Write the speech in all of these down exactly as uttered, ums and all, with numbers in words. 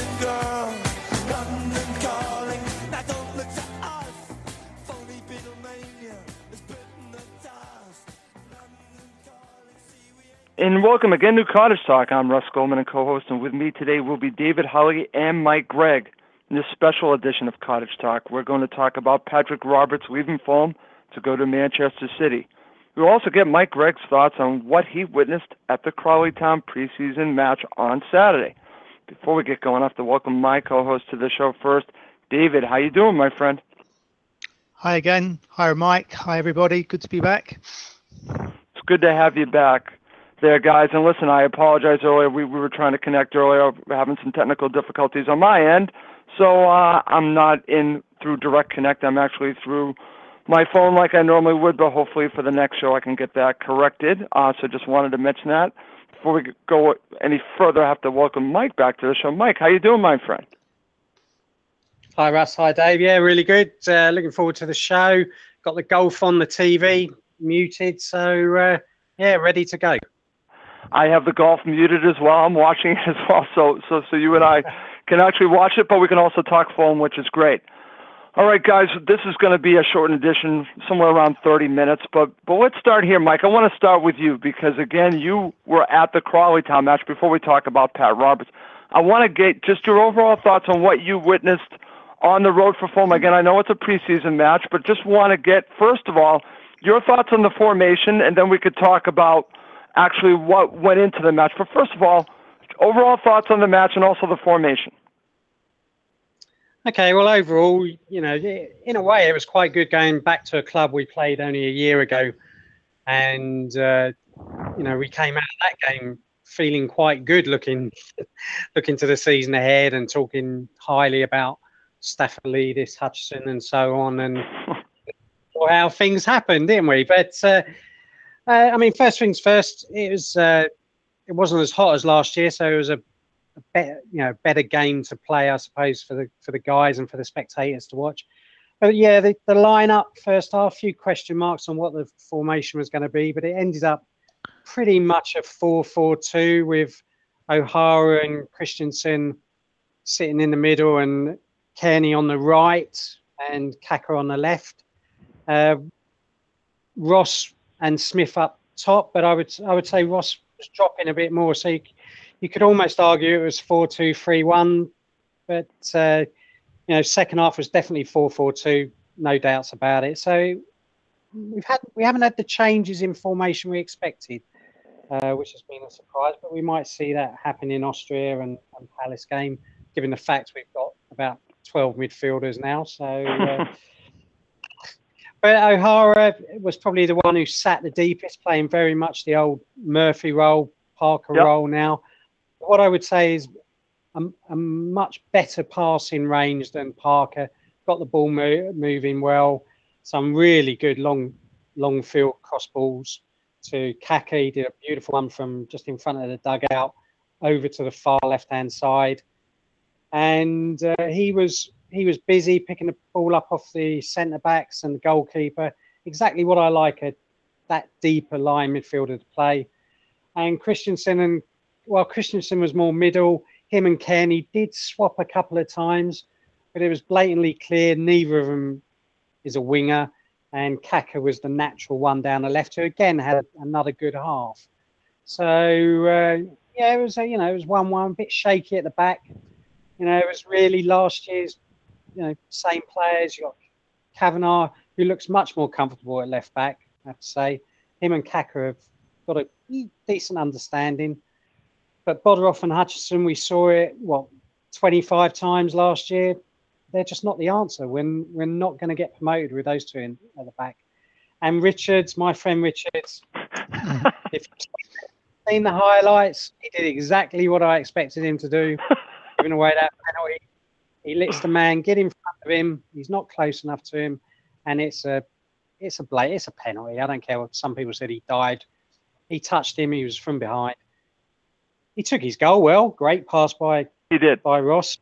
girl. London calling, now don't look to us. Phony Beatlemania is bitten the dust. London calling, see we ain't. And welcome again to Cottage Talk. I'm Russ Goldman and co-host, and with me today will be David Holly and Mike Gregg. In this special edition of Cottage Talk, we're going to talk about Patrick Roberts leaving Fulham to go to Manchester City. We'll also get Mike Gregg's thoughts on what he witnessed at the Crawley Town preseason match on Saturday. Before we get going, I have to welcome my co-host to the show first. David, how you doing, my friend? Hi again. Hi, Mike. Hi, everybody. Good to be back. It's good to have you back there, guys. And listen, I apologize earlier. We, we were trying to connect earlier. We're having some technical difficulties on my end. So uh, I'm not in through Direct Connect. I'm actually through my phone like I normally would, but hopefully for the next show I can get that corrected. Uh, so just wanted to mention that. Before we go any further, I have to welcome Mike back to the show. Mike, how you doing, my friend? Hi, Russ. Hi, Dave. Yeah, really good. Uh, looking forward to the show. Got the golf on the T V muted, so uh, yeah, ready to go. I have the golf muted as well. I'm watching it as well, so so so you and I can actually watch it, but we can also talk phone, which is great. All right, guys, this is going to be a shortened edition, somewhere around thirty minutes, but but let's start here, Mike. I want to start with you because, again, you were at the Crawley Town match before we talk about Pat Roberts. I want to get just your overall thoughts on what you witnessed on the road for Fulham. Again, I know it's a preseason match, but just want to get, first of all, your thoughts on the formation, and then we could talk about actually what went into the match. But first of all, overall thoughts on the match and also the formation. Okay, well, overall, you know, in a way, it was quite good going back to a club we played only a year ago. And, uh, you know, we came out of that game feeling quite good looking looking to the season ahead and talking highly about Staphylides, Hutchinson and so on, and how things happened, didn't we? But, uh, uh, I mean, first things first, it was uh, it wasn't as hot as last year, so it was a A better, you know, better game to play, I suppose, for the for the guys and for the spectators to watch. But yeah, the, the lineup first half, a few question marks on what the formation was going to be, but it ended up pretty much a four four two with O'Hara and Christensen sitting in the middle and Kearney on the right and Kaka on the left. Uh, Ross and Smith up top, but I would I would say Ross was dropping a bit more, so you, You could almost argue it was four two three one, but uh, you know, second half was definitely four four two, no doubts about it. So we've had we haven't had the changes in formation we expected, uh, which has been a surprise. But we might see that happen in Austria and, and Palace game, given the fact we've got about twelve midfielders now. So, uh, but O'Hara was probably the one who sat the deepest, playing very much the old Murphy role, Parker yep. role now. What I would say is a, a much better passing range than Parker. Got the ball mo- moving well. Some really good long, long field cross balls to Kaka. He did a beautiful one from just in front of the dugout over to the far left-hand side, and uh, he was he was busy picking the ball up off the centre backs and the goalkeeper. Exactly what I like a that deeper line midfielder to play. And Christensen and Well, Christensen was more middle. Him and Kearney did swap a couple of times, but it was blatantly clear neither of them is a winger. And Kaka was the natural one down the left, who again had another good half. So uh, yeah, it was a, you know it was one-one, a bit shaky at the back. You know, it was really last year's you know same players. You got Kavanagh, who looks much more comfortable at left back. I have to say, him and Kaka have got a decent understanding. But Boderoff and Hutchinson, we saw it, what, twenty-five times last year. They're just not the answer. We're, we're not going to get promoted with those two in, at the back. And Richards, my friend Richards, if you've seen the highlights, he did exactly what I expected him to do, giving away that penalty. He lets the man get in front of him. He's not close enough to him. And it's a it's a bla- it's a penalty. I don't care what some people said he died. He touched him. He was from behind. He took his goal well. Great pass by he did by Ross.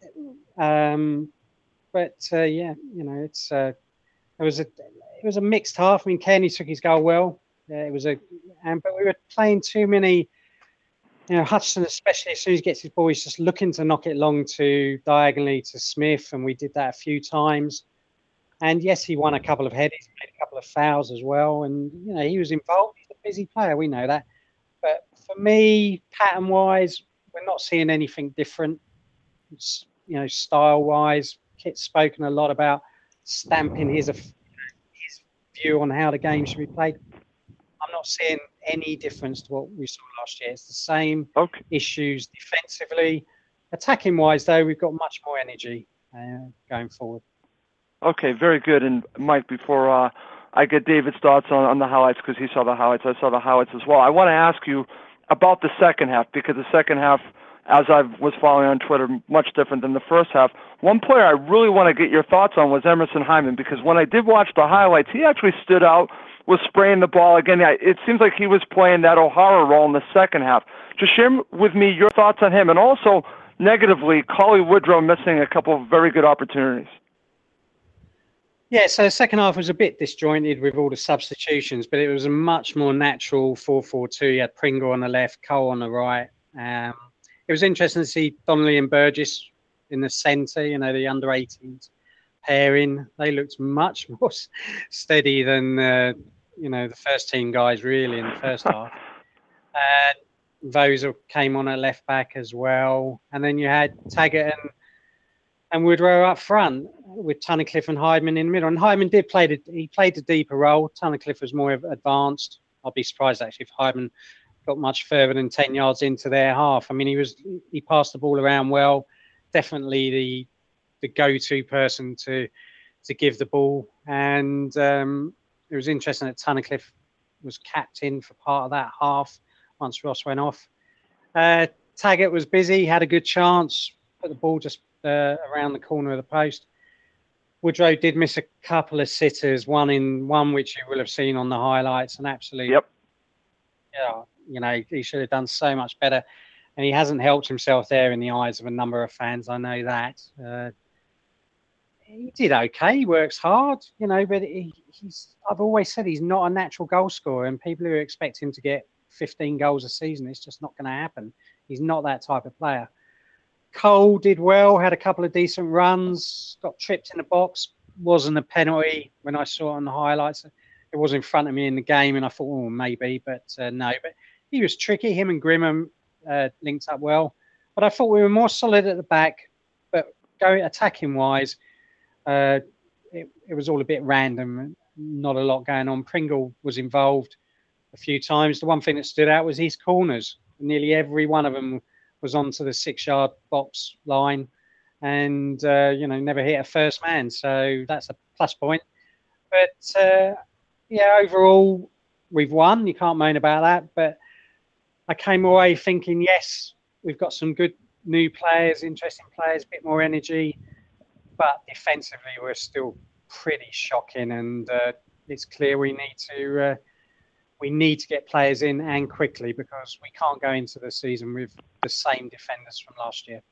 Um, but uh, yeah, you know, it's uh, it was a it was a mixed half. I mean, Kearney took his goal well. Uh, it was a, and but we were playing too many you know, Hutchinson, especially as soon as he gets his ball, he's just looking to knock it long to diagonally to Smith, and we did that a few times. And yes, he won a couple of headers, made a couple of fouls as well, and you know he was involved. He's a busy player, we know that. But for me, pattern-wise, we're not seeing anything different. It's, you know, style-wise, Kit's spoken a lot about stamping his his view on how the game should be played. I'm not seeing any difference to what we saw last year. It's the same Okay. issues defensively. Attacking wise, though, we've got much more energy uh, going forward. Okay, very good. And Mike, before uh, I get David's thoughts on, on the highlights, because he saw the highlights, I saw the highlights as well. I want to ask you about the second half, because the second half, as I was following on Twitter, much different than the first half. One player I really want to get your thoughts on was Emerson Hyndman, because when I did watch the highlights, he actually stood out, was spraying the ball. Again, it seems like he was playing that O'Hara role in the second half. Just share with me your thoughts on him, and also negatively, Collie Woodrow missing a couple of very good opportunities. Yeah, so the second half was a bit disjointed with all the substitutions, but it was a much more natural four four two. You had Pringle on the left, Cole on the right. Um, it was interesting to see Donnelly and Burgess in the centre, you know, the under eighteens pairing. They looked much more steady than, uh, you know, the first team guys really in the first half. And Voser came on at left back as well. And then you had Taggart and And Woodrow up front with Tunnicliffe and Hyndman in the middle. And Hyndman did play the he played the deeper role. Tunnicliffe was more advanced. I'll be surprised actually if Hyndman got much further than ten yards into their half. I mean, he was he passed the ball around well. Definitely the the go-to person to to give the ball. And um, it was interesting that Tunnicliffe was captain for part of that half once Ross went off. Uh, Taggart was busy, had a good chance, put the ball just Uh, around the corner of the post. Woodrow did miss a couple of sitters, one in one which you will have seen on the highlights, and absolutely, Yep. yeah, you know, he should have done so much better, and he hasn't helped himself there in the eyes of a number of fans. I know that. Uh, he did okay. He works hard, you know, but he, he's. I've always said he's not a natural goal scorer, and people who expect him to get fifteen goals a season, it's just not going to happen. He's not that type of player. Cole did well, had a couple of decent runs, got tripped in the box. Wasn't a penalty when I saw it on the highlights. It was in front of me in the game, and I thought, oh, maybe, but uh, no. But he was tricky. Him and Grimham uh, linked up well. But I thought we were more solid at the back. But going attacking-wise, uh, it, it was all a bit random. Not a lot going on. Pringle was involved a few times. The one thing that stood out was his corners. Nearly every one of them was onto the six-yard box line and, uh, you know, never hit a first man. So that's a plus point. But, uh, yeah, overall, we've won. You can't moan about that. But I came away thinking, yes, we've got some good new players, interesting players, a bit more energy. But defensively, we're still pretty shocking. And uh, it's clear we need to... Uh, We need to get players in and quickly, because we can't go into the season with the same defenders from last year.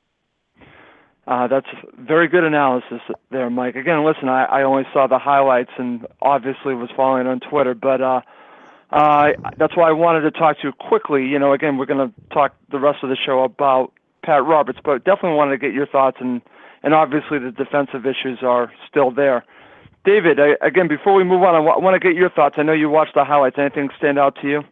Uh, that's very good analysis there, Mike. Again, listen, I, I only saw the highlights and obviously was following on Twitter, but uh, uh, that's why I wanted to talk to you quickly. You know, again, we're going to talk the rest of the show about Pat Roberts, but definitely wanted to get your thoughts, and, and obviously the defensive issues are still there. David, I, again, before we move on, I, w- I want to get your thoughts. I know you watched the highlights. Anything stand out to you?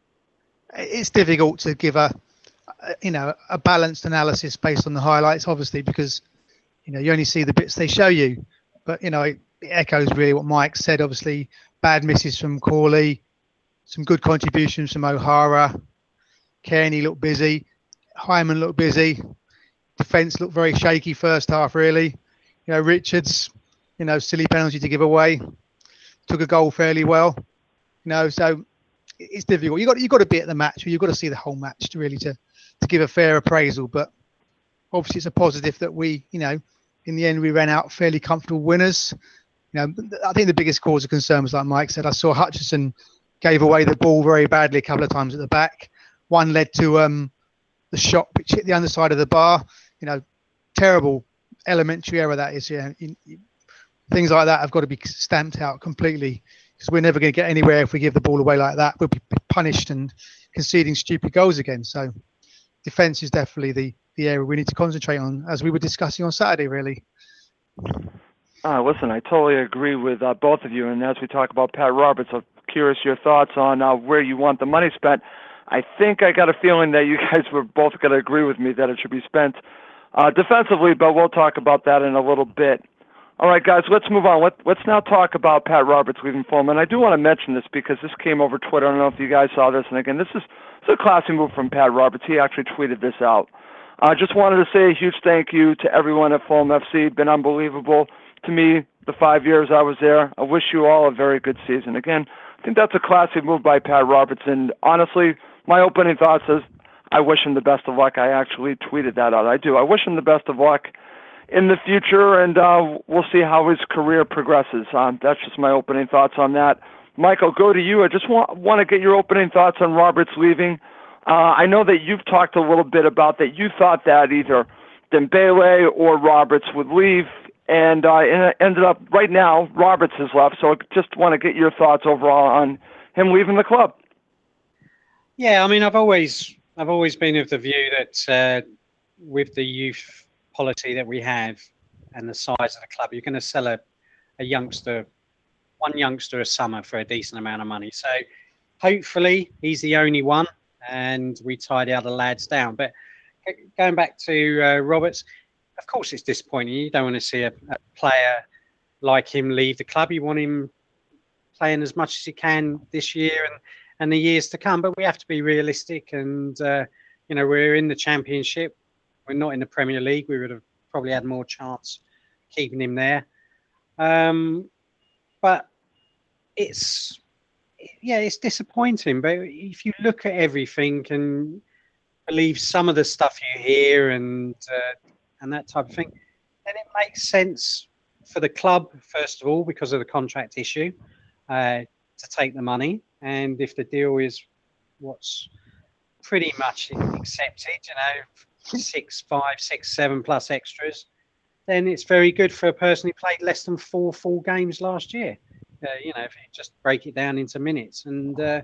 It's difficult to give a, a, you know, a balanced analysis based on the highlights, obviously, because, you know, you only see the bits they show you. But, you know, it, it echoes really what Mike said. Obviously, bad misses from Corley, some good contributions from O'Hara. Kearney looked busy. Hyndman looked busy. Defence looked very shaky first half, really. You know, Richards... You know, silly penalty to give away. Took a goal fairly well. You know, so it's difficult. You got you got to be at the match, or you've got to see the whole match to really to, to give a fair appraisal. But obviously, it's a positive that we, you know, in the end we ran out fairly comfortable winners. You know, I think the biggest cause of concern was, like Mike said, I saw Hutchinson gave away the ball very badly a couple of times at the back. One led to um, the shot which hit the underside of the bar. You know, terrible elementary error that is. Yeah. You, you, Things like that have got to be stamped out completely, because we're never going to get anywhere if we give the ball away like that. We'll be punished and conceding stupid goals again. So defence is definitely the, the area we need to concentrate on, as we were discussing on Saturday, really. Uh, listen, I totally agree with uh, both of you. And as we talk about Pat Roberts, I'm curious your thoughts on uh, where you want the money spent. I think I got a feeling that you guys were both going to agree with me that it should be spent uh, defensively, but we'll talk about that in a little bit. All right, guys, let's move on. Let, let's now talk about Pat Roberts leaving Fulham. And I do want to mention this because this came over Twitter. I don't know if you guys saw this. And again, this is, this is a classy move from Pat Roberts. He actually tweeted this out. I uh, just wanted to say a huge thank you to everyone at Fulham F C. Been unbelievable to me the five years I was there. I wish you all a very good season. Again, I think that's a classy move by Pat Roberts. And honestly, my opening thoughts is I wish him the best of luck. I actually tweeted that out. I do. I wish him the best of luck in the future, and uh, we'll see how his career progresses. Um, that's just my opening thoughts on that. Michael, go to you. I just want, want to get your opening thoughts on Roberts leaving. Uh, I know that you've talked a little bit about that. You thought that either Dembele or Roberts would leave, and uh, it ended up right now Roberts has left. So I just want to get your thoughts overall on him leaving the club. Yeah, I mean, I've always I've always been of the view that uh, with the youth policy that we have and the size of the club, you're going to sell a, a youngster, one youngster a summer for a decent amount of money. So hopefully he's the only one and we tie the other lads down. But going back to uh, Roberts, of course it's disappointing. You don't want to see a, a player like him leave the club. You want him playing as much as he can this year and, and the years to come. But we have to be realistic and, uh, you know, we're in the Championship. We're not in the Premier League. We would have probably had more chance keeping him there. Um, but it's, yeah, it's disappointing. But if you look at everything and believe some of the stuff you hear and uh, and that type of thing, then it makes sense for the club, first of all, because of the contract issue, uh, to take the money. And if the deal is what's pretty much accepted, you know, six, five, six, seven plus extras, then it's very good for a person who played less than four full games last year. Uh, you know, if you just break it down into minutes. And uh,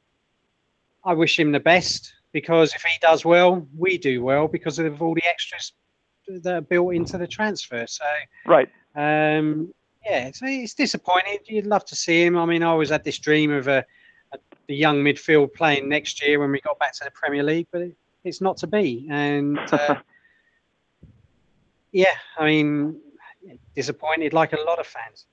I wish him the best because if he does well, we do well because of all the extras that are built into the transfer. So, right. Um, yeah, it's, it's disappointing. You'd love to see him. I mean, I always had this dream of a, a the young midfield playing next year when we got back to the Premier League, but it, it's not to be. And uh, yeah, I mean, disappointed like a lot of fans.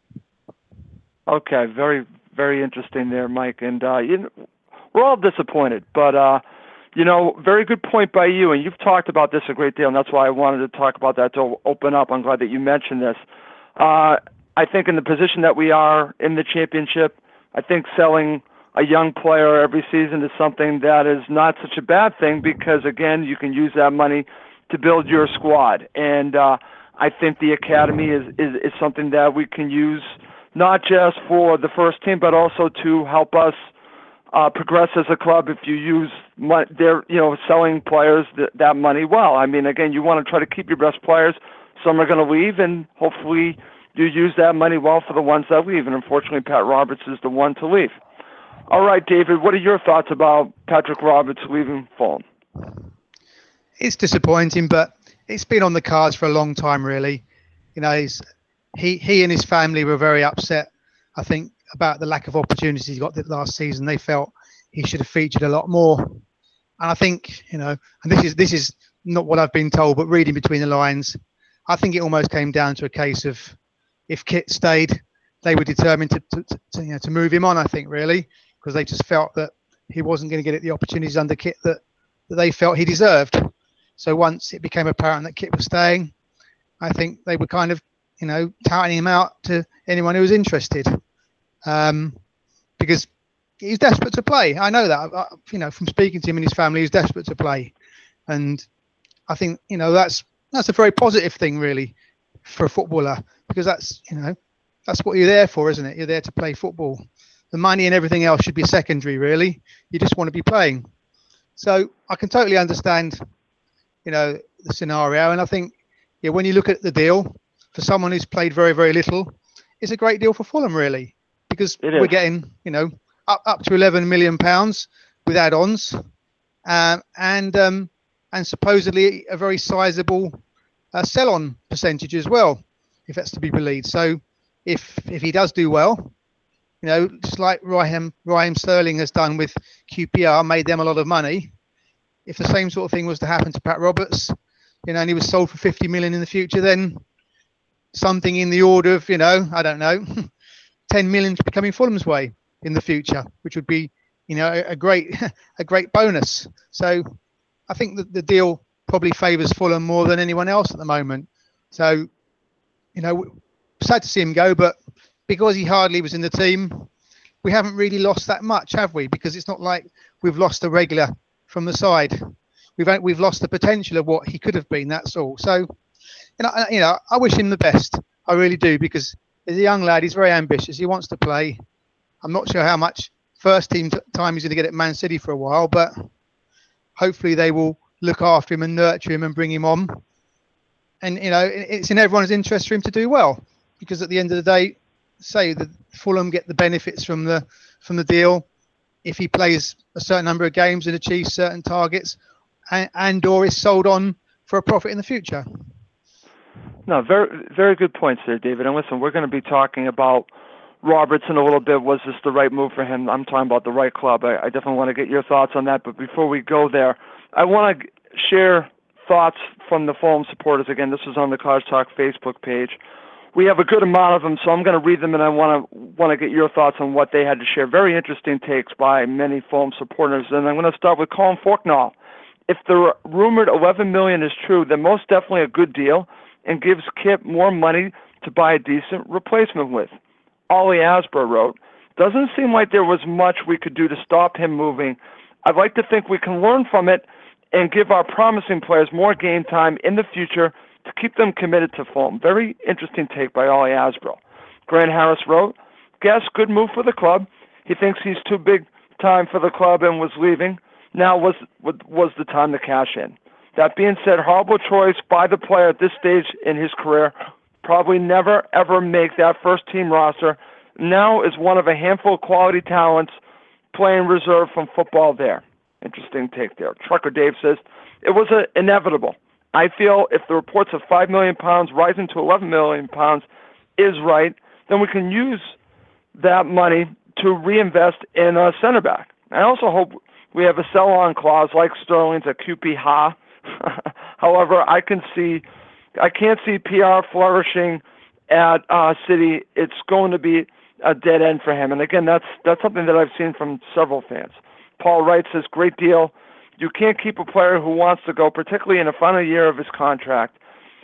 Okay, very, very interesting there, Mike. And uh, you know, we're all disappointed, but uh, you know, very good point by you. And you've talked about this a great deal, and that's why I wanted to talk about that to open up. I'm glad that you mentioned this. Uh, I think in the position that we are in the Championship, I think selling a young player every season is something that is not such a bad thing because, again, you can use that money to build your squad. And uh, I think the academy is, is, is something that we can use not just for the first team, but also to help us uh, progress as a club if you use mon- their, you know, selling players th- that money well. I mean, again, you want to try to keep your best players. Some are going to leave, and hopefully you use that money well for the ones that leave. And unfortunately, Pat Roberts is the one to leave. All right, David, what are your thoughts about Patrick Roberts leaving Fulham? It's disappointing, but it's been on the cards for a long time, really. You know, he's, he he and his family were very upset, I think, about the lack of opportunities he got last season. They felt he should have featured a lot more. And I think, you know, and this is this is not what I've been told, but reading between the lines, I think it almost came down to a case of if Kit stayed, they were determined to, to, to, to you know to move him on, I think, really, because they just felt that he wasn't going to get the opportunities under Kit that, that they felt he deserved. So once it became apparent that Kit was staying, I think they were kind of, you know, touting him out to anyone who was interested, um, because he's desperate to play. I know that, I, you know, from speaking to him and his family, he's desperate to play. And I think, you know, that's that's a very positive thing, really, for a footballer, because that's, you know, that's what you're there for, isn't it? You're there to play football. The money and everything else should be secondary, really. You just want to be playing. So I can totally understand, you know, the scenario. And I think, yeah, when you look at the deal, for someone who's played very, very little, it's a great deal for Fulham, really, because we're getting, you know, up, up to eleven million pounds with add-ons. Um, and, um, and supposedly a very sizable uh, sell-on percentage as well, if that's to be believed. So if if he does do well, you know, just like Raheem, Raheem Sterling has done with Q P R, made them a lot of money. If the same sort of thing was to happen to Pat Roberts, you know, and he was sold for fifty million in the future, then something in the order of, you know, I don't know, ten million to be coming Fulham's way in the future, which would be, you know, a, a great a great bonus. So I think that the deal probably favours Fulham more than anyone else at the moment. So, you know, sad to see him go, but because he hardly was in the team, we haven't really lost that much, have we? Because it's not like we've lost a regular from the side. We've we've lost the potential of what he could have been. That's all. So, you know, you know, I wish him the best. I really do, because as a young lad, he's very ambitious. He wants to play. I'm not sure how much first team t- time he's going to get at Man City for a while, but hopefully they will look after him and nurture him and bring him on. And, you know, it's in everyone's interest for him to do well, because at the end of the day, say that Fulham get the benefits from the from the deal if he plays a certain number of games and achieves certain targets, and, and or is sold on for a profit in the future. No, very very good points there, David. And listen, we're going to be talking about Roberts in a little bit. Was this the right move for him? I'm talking about the right club. I, I definitely want to get your thoughts on that. But before we go there, I want to share thoughts from the Fulham supporters. Again, this is on the Cars Talk Facebook page. We have a good amount of them, so I'm going to read them, and I want to want to get your thoughts on what they had to share. Very interesting takes by many Fulham supporters, and I'm going to start with Colin Forknall. If the rumored eleven million dollars is true, then most definitely a good deal and gives Kip more money to buy a decent replacement with. Ollie Asper wrote, doesn't seem like there was much we could do to stop him moving. I'd like to think we can learn from it and give our promising players more game time in the future to keep them committed to Fulham. Very interesting take by Ollie Asbro. Grant Harris wrote, guess good move for the club. He thinks he's too big time for the club and was leaving. Now was was the time to cash in. That being said, horrible choice by the player at this stage in his career. Probably never, ever make that first team roster. Now is one of a handful of quality talents playing reserve from football there. Interesting take there. Trucker Dave says, it was a, inevitable. I feel if the reports of five million pounds rising to eleven million pounds is right, then we can use that money to reinvest in a center back. I also hope we have a sell-on clause like Sterling's at Q P Ha. However, I can see, I can't see P R flourishing at uh, City. It's going to be a dead end for him. And again, that's that's something that I've seen from several fans. Paul Wright says, great deal. You can't keep a player who wants to go, particularly in the final year of his contract.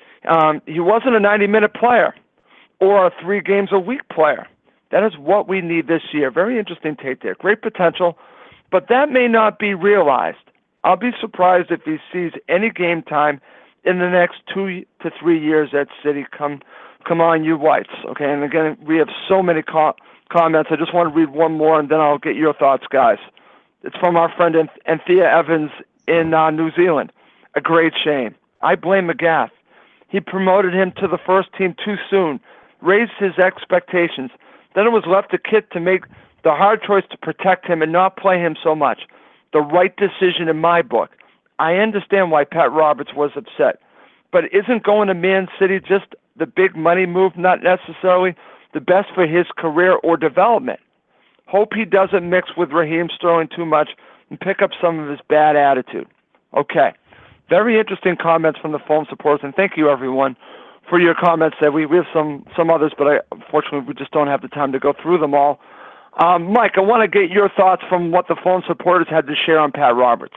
Um, he wasn't a ninety-minute player or a three games a week player. That is what we need this year. Very interesting take there. Great potential, but that may not be realized. I'll be surprised if he sees any game time in the next two to three years at City. Come, come on, you whites. Okay, and again, we have so many co- comments. I just want to read one more, and then I'll get your thoughts, guys. It's from our friend Anthea Evans in uh, New Zealand. A great shame. I blame McGath. He promoted him to the first team too soon, raised his expectations. Then it was left to Kit to make the hard choice to protect him and not play him so much. The right decision in my book. I understand why Pat Roberts was upset, but isn't going to Man City just the big money move, not necessarily the best for his career or development? Hope he doesn't mix with Raheem Sterling too much and pick up some of his bad attitude. Okay. Very interesting comments from the Fulham supporters, and thank you, everyone, for your comments. That we, we have some, some others, but I, unfortunately we just don't have the time to go through them all. Um, Mike, I want to get your thoughts from what the Fulham supporters had to share on Pat Roberts.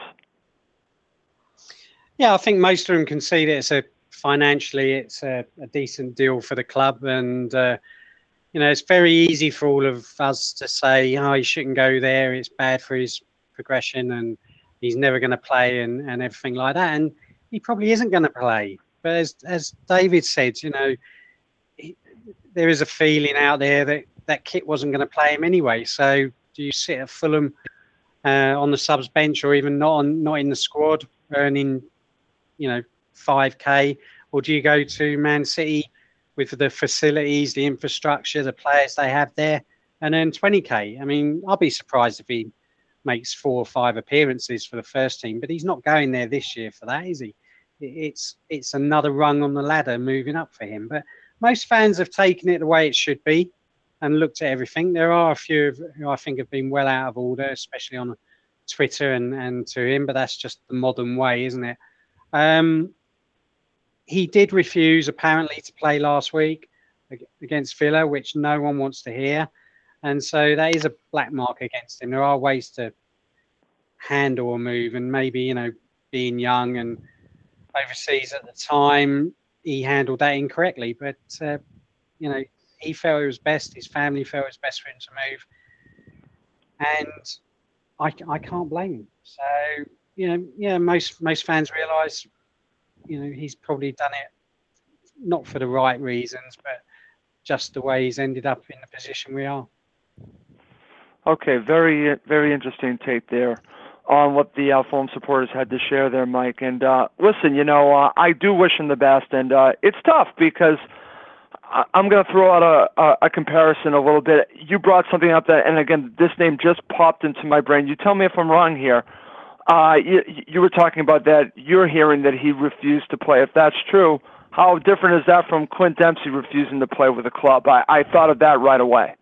Yeah, I think most of them can see that it's a financially it's a, a decent deal for the club, and uh, you know, it's very easy for all of us to say, oh, he shouldn't go there, it's bad for his progression and he's never going to play and, and everything like that. And he probably isn't going to play. But as as David said, you know, he, there is a feeling out there that, that Kit wasn't going to play him anyway. So do you sit at Fulham uh, on the subs bench or even not on not in the squad earning, you know, five K? Or do you go to Man City with the facilities, the infrastructure, the players they have there, and earn twenty K? I mean, I'll be surprised if he makes four or five appearances for the first team, but he's not going there this year for that, is he? It's it's another rung on the ladder moving up for him. But most fans have taken it the way it should be and looked at everything. There are a few who I think have been well out of order, especially on Twitter and, and to him, but that's just the modern way, isn't it? Um, he did refuse, apparently, to play last week against Villa, which no one wants to hear. And so that is a black mark against him. There are ways to handle a move, and maybe, you know, being young and overseas at the time, he handled that incorrectly. But, uh, you know, he felt it was best. His family felt it was best for him to move. And I, I can't blame him. So, you know, yeah, most most fans realise, you know, he's probably done it not for the right reasons, but just the way he's ended up in the position we are. Okay, very, very interesting take there on what the uh, Fulham supporters had to share there, Mike. And uh, listen, you know, uh, I do wish him the best, and uh, it's tough because I- I'm going to throw out a, a, a comparison a little bit. You brought something up that, and again, this name just popped into my brain. You tell me if I'm wrong here. Uh, you, you were talking about that. You're hearing that he refused to play. If that's true, how different is that from Clint Dempsey refusing to play with the club? I, I thought of that right away.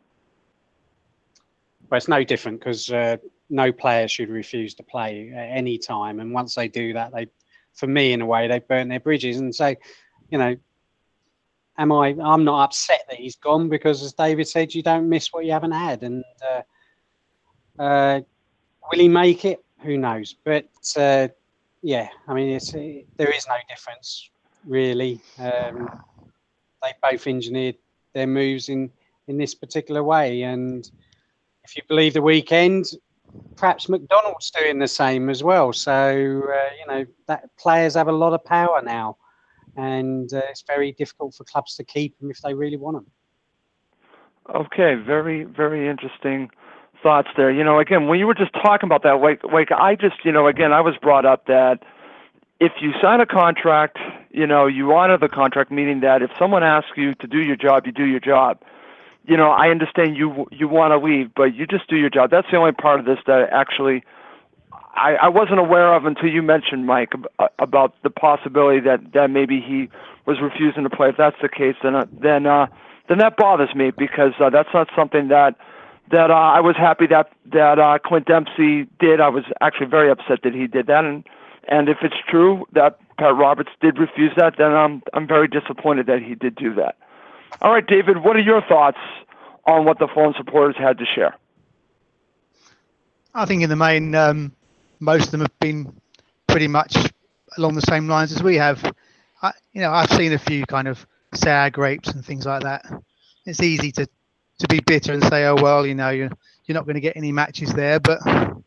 Well, it's no different because uh, no player should refuse to play at any time. And once they do that, they, for me, in a way, they burn their bridges. And so, you know, am I? I'm not upset that he's gone because, as David said, you don't miss what you haven't had. And uh, uh, will he make it? Who knows? But uh, yeah, I mean, it's, it, there is no difference really. Um, they both engineered their moves in in this particular way, and if you believe the weekend, perhaps McDonald's doing the same as well. So, uh, you know, that players have a lot of power now, and uh, it's very difficult for clubs to keep them if they really want them. Okay, very, very interesting thoughts there. You know, again, when you were just talking about that, Wake, Wake, I just, you know, again, I was brought up that if you sign a contract, you know, you honor the contract, meaning that if someone asks you to do your job, you do your job. You know, I understand you you want to leave, but you just do your job. That's the only part of this that actually I, I wasn't aware of until you mentioned, Mike, about the possibility that, that maybe he was refusing to play. If that's the case, then uh, then uh, then that bothers me because uh, that's not something that that uh, I was happy that that uh, Clint Dempsey did. I was actually very upset that he did that, and and if it's true that Pat Roberts did refuse that, then I'm I'm very disappointed that he did do that. All right, David, what are your thoughts on what the Fulham supporters had to share? I think in the main, um, most of them have been pretty much along the same lines as we have. I, you know, I've seen a few kind of sour grapes and things like that. It's easy to, to be bitter and say, oh, well, you know, you're, you're not going to get any matches there. But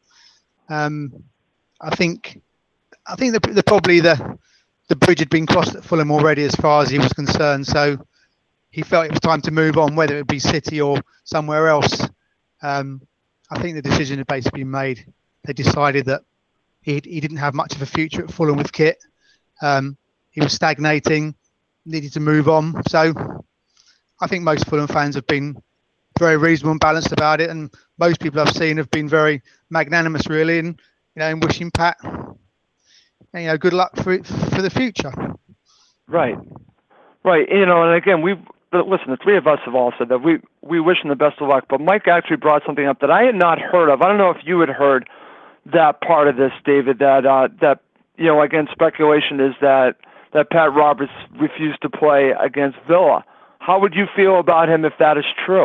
um, I think I think the, the probably the the bridge had been crossed at Fulham already as far as he was concerned. So he felt it was time to move on, whether it be City or somewhere else. Um, I think the decision had basically been made. They decided that he he didn't have much of a future at Fulham with Kit. Um, he was stagnating, needed to move on. So I think most Fulham fans have been very reasonable and balanced about it, and most people I've seen have been very magnanimous, really, and you know, in wishing Pat, you know, good luck for for the future. Right, right. You know, and again, we listen. The three of us have all said that we we wish him the best of luck. But Mike actually brought something up that I had not heard of. I don't know if you had heard that part of this, David. That uh, that you know, again, speculation is that that Pat Roberts refused to play against Villa. How would you feel about him if that is true?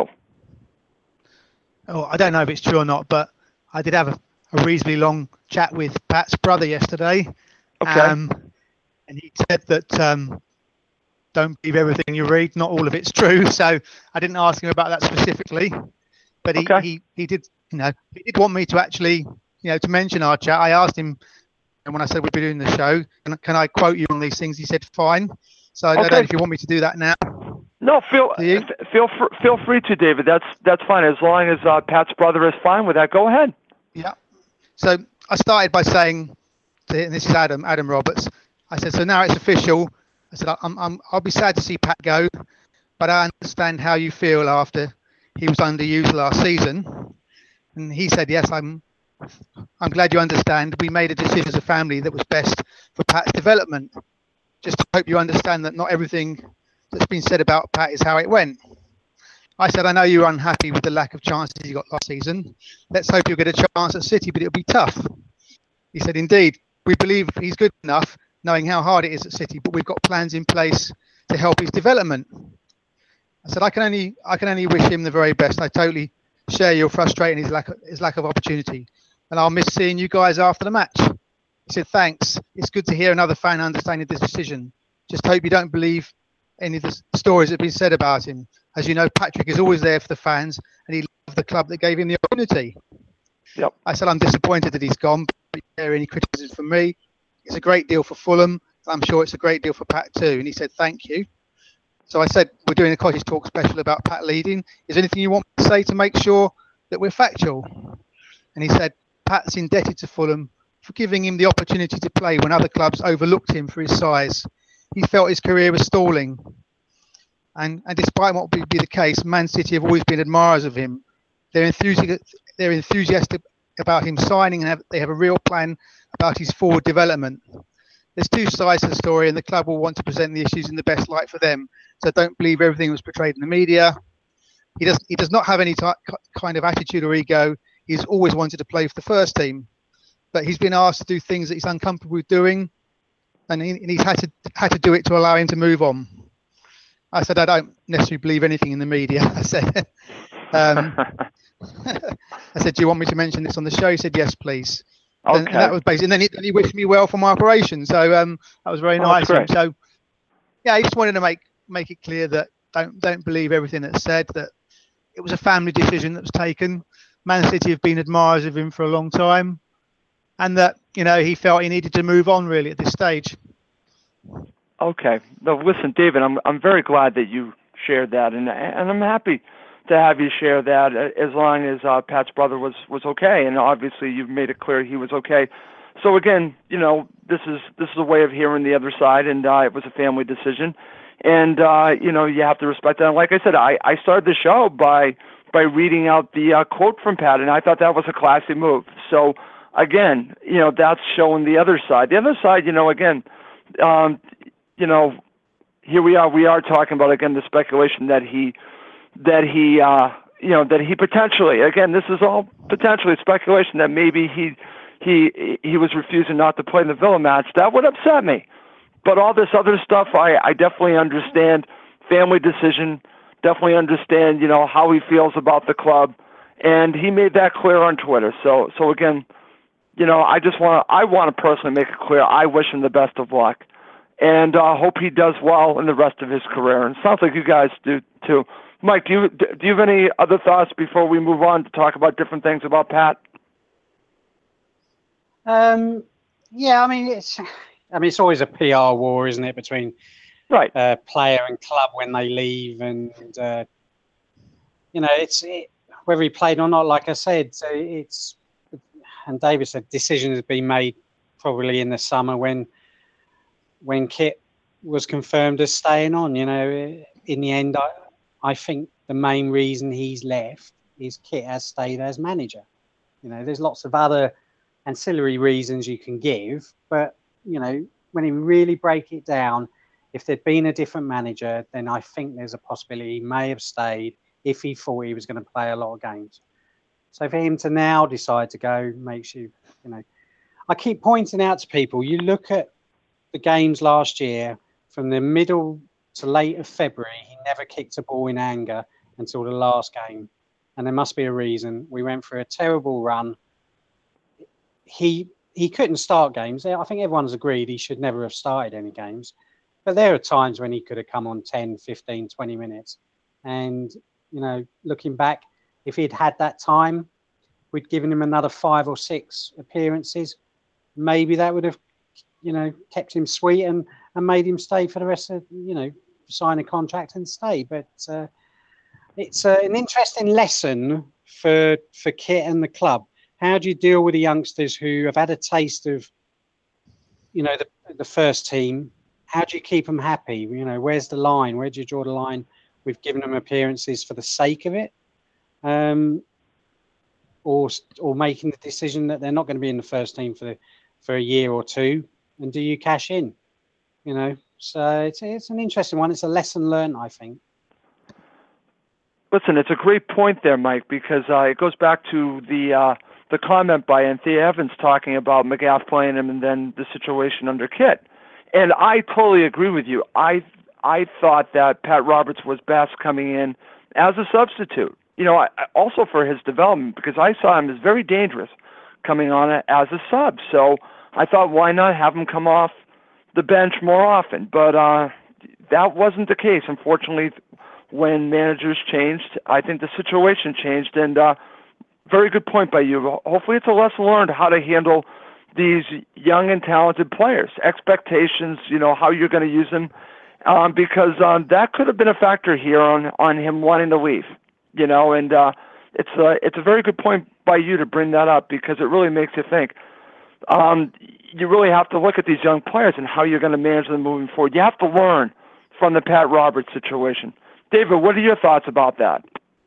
Oh, I don't know if it's true or not, but I did have a, a reasonably long chat with Pat's brother yesterday. Okay. Um, and he said that um, don't believe everything you read. Not all of it's true. So I didn't ask him about that specifically, but he, okay. he, he did, you know, he did want me to actually, you know, to mention our chat. I asked him, and when I said we'd be doing the show, can, can I quote you on these things? He said, fine. So I don't okay. know if you want me to do that now. No, feel feel fr- feel free to, David. That's that's fine as long as uh, Pat's brother is fine with that. Go ahead. Yeah. So I started by saying, to, and this is Adam Adam Roberts. I said, so now it's official. I said, I'm, I'm I'll be sad to see Pat go, but I understand how you feel after he was underused last season. And he said, yes, I'm I'm glad you understand. We made a decision as a family that was best for Pat's development. Just hope you understand that not everything that's been said about Pat is how it went. I said, I know you're unhappy with the lack of chances you got last season. Let's hope you'll get a chance at City, but it'll be tough. He said, indeed, we believe he's good enough, knowing how hard it is at City, but we've got plans in place to help his development. I said, I can only I can only wish him the very best. I totally share your frustration, his lack of, his lack of opportunity. And I'll miss seeing you guys after the match. He said, thanks. It's good to hear another fan understanding this decision. Just hope you don't believe any of the stories that have been said about him. As you know, Patrick is always there for the fans, and he loved the club that gave him the opportunity. Yep. I said, I'm disappointed that he's gone, but if there are any criticism from me, it's a great deal for Fulham. I'm sure it's a great deal for Pat too. And he said, thank you. So I said, we're doing a Cottage Talk special about Pat leading. Is there anything you want to say to make sure that we're factual? And he said, Pat's indebted to Fulham for giving him the opportunity to play when other clubs overlooked him for his size. He felt his career was stalling. And, and despite what would be the case, Man City have always been admirers of him. They're enthusiastic, they're enthusiastic about him signing, and have, they have a real plan about his forward development. There's two sides to the story, and the club will want to present the issues in the best light for them. So don't believe everything was portrayed in the media. He does, he does not have any t- kind of attitude or ego. He's always wanted to play for the first team. But he's been asked to do things that he's uncomfortable with doing, and, he, and he's had to had to do it to allow him to move on. I said, I don't necessarily believe anything in the media. I said, um, I said, do you want me to mention this on the show? He said, yes, please. Okay. And, and that was basically, and then he, and he wished me well for my operation. So um, that was very Oh, nice. that's great. So yeah, I just wanted to make make it clear that don't don't believe everything that's said. That it was a family decision that was taken. Man City have been admirers of him for a long time, and that, you know, he felt he needed to move on really at this stage. Okay. No, listen, David, I'm I'm very glad that you shared that, and and I'm happy to have you share that, as long as uh, Pat's brother was was okay, and obviously you've made it clear he was okay. So again, you know, this is this is a way of hearing the other side, and uh, it was a family decision, and uh, you know, you have to respect that. And like I said, I, I started the show by by reading out the uh, quote from Pat, and I thought that was a classy move. So again, you know, that's showing the other side. The other side, you know, again, um, you know, here we are. We are talking about, again, the speculation that he, that he, uh, you know, that he potentially, again, this is all potentially speculation, that maybe he, he, he was refusing not to play in the Villa match. That would upset me. But all this other stuff, I, I definitely understand. Family decision. Definitely understand, you know, how he feels about the club, and he made that clear on Twitter. So, so again, you know, I just want to, I want to personally make it clear. I wish him the best of luck, and uh, hope he does well in the rest of his career. And it sounds like you guys do too. Mike, do you do you have any other thoughts before we move on to talk about different things about Pat? Um, yeah, I mean, it's, I mean, it's always a P R war, isn't it, between Right. uh, player and club when they leave, and uh, you know, it's it, whether he played or not. Like I said, so it's, and David said, decision has been made probably in the summer when when Kit was confirmed as staying on. You know, in the end, I I think the main reason he's left is Kit has stayed as manager. You know, there's lots of other ancillary reasons you can give, but you know, when you really break it down, if there'd been a different manager, then I think there's a possibility he may have stayed if he thought he was going to play a lot of games. So for him to now decide to go makes you, you know, I keep pointing out to people, you look at the games last year, from the middle to late of February, he never kicked a ball in anger until the last game. And there must be a reason. We went through a terrible run. He he couldn't start games. I think everyone's agreed he should never have started any games. But there are times when he could have come on ten, fifteen, twenty minutes. And, you know, looking back, if he'd had that time, we'd given him another five or six appearances. Maybe that would have, you know, kept him sweet and, and made him stay for the rest of, you know, sign a contract and stay. But uh, it's uh, an interesting lesson for for Kit and the club. How do you deal with the youngsters who have had a taste of, you know, the the first team? How do you keep them happy? You know, where's the line? Where do you draw the line? We've given them appearances for the sake of it. Um, or or making the decision that they're not going to be in the first team for for a year or two, and do you cash in? You know, so it's it's an interesting one. It's a lesson learned, I think. Listen, it's a great point there, Mike, because uh, it goes back to the uh, the comment by Anthony Evans talking about McGaff playing him and then the situation under Kit. And I totally agree with you. I I thought that Pat Roberts was best coming in as a substitute. You know, I, also for his development, because I saw him as very dangerous coming on as a sub. So I thought, why not have him come off the bench more often? But uh, that wasn't the case, unfortunately. When managers changed, I think the situation changed, and uh, very good point by you. Hopefully it's a lesson learned how to handle these young and talented players, expectations, you know, how you're going to use them, um, because um, that could have been a factor here on, on him wanting to leave, you know, and uh, it's, a, it's a very good point by you to bring that up, because it really makes you think. Um, you really have to look at these young players and how you're going to manage them moving forward. You have to learn from the Pat Roberts situation. David, what are your thoughts about that?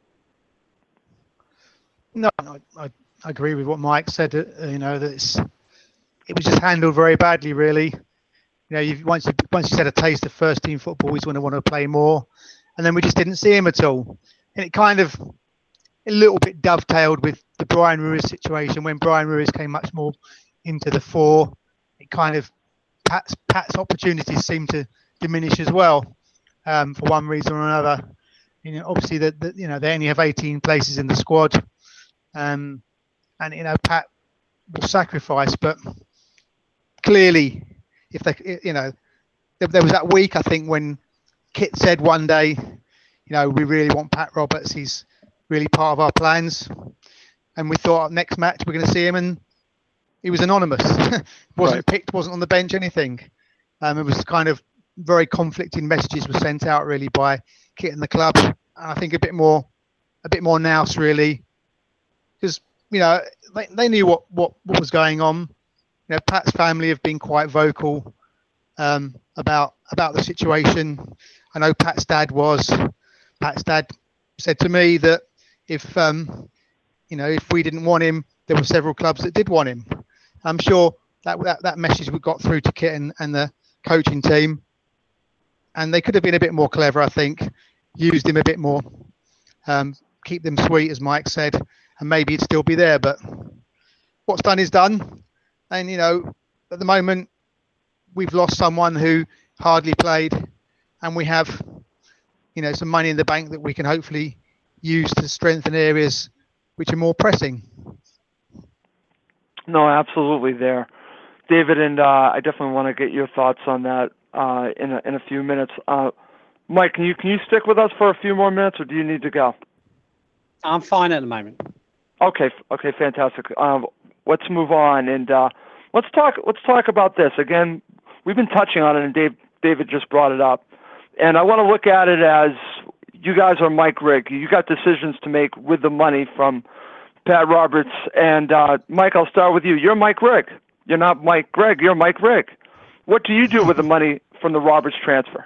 No, I, I agree with what Mike said. Uh, you know, that it's, it was just handled very badly, really. You know, you, once you once you had a taste of first team football, he's going to want to play more, and then we just didn't see him at all. And it kind of a little bit dovetailed with the Brian Ruiz situation. When Brian Ruiz came much more into the fore, it kind of Pat's Pat's opportunities seemed to diminish as well. Um, for one reason or another, you know, obviously that the, you know they only have eighteen places in the squad, um, and you know Pat will sacrifice. But clearly, if they, you know, there, there was that week I think when Kit said one day, you know, we really want Pat Roberts. He's really part of our plans, and we thought next match we're going to see him, and he was anonymous, wasn't right. picked, wasn't on the bench, anything. Um, it was kind of very conflicting messages were sent out really by Kit and the club. And I think a bit more, a bit more nous really, because you know they, they knew what, what, what was going on. You know, Pat's family have been quite vocal um, about about the situation. I know Pat's dad was. Pat's dad said to me that if um, you know if we didn't want him, there were several clubs that did want him. I'm sure that that, that message we got through to Kit and, and the coaching team. And they could have been a bit more clever, I think, used him a bit more, um, keep them sweet, as Mike said, and maybe he'd still be there. But what's done is done. And, you know, at the moment, we've lost someone who hardly played, and we have, you know, some money in the bank that we can hopefully use to strengthen areas which are more pressing. No, absolutely there. David, and uh, I definitely want to get your thoughts on that. Uh, in a, in a few minutes, uh, Mike, can you can you stick with us for a few more minutes, or do you need to go? I'm fine at the moment. Okay, okay, fantastic. Um, let's move on and uh, let's talk. Let's talk about this again. We've been touching on it, and Dave, David just brought it up, and I want to look at it as you guys are Mike Rigg. You got decisions to make with the money from Pat Roberts, and uh, Mike, I'll start with you. You're Mike Rigg. You're not Mike Gregg. You're Mike Rigg. What do you do with the money from the Roberts transfer?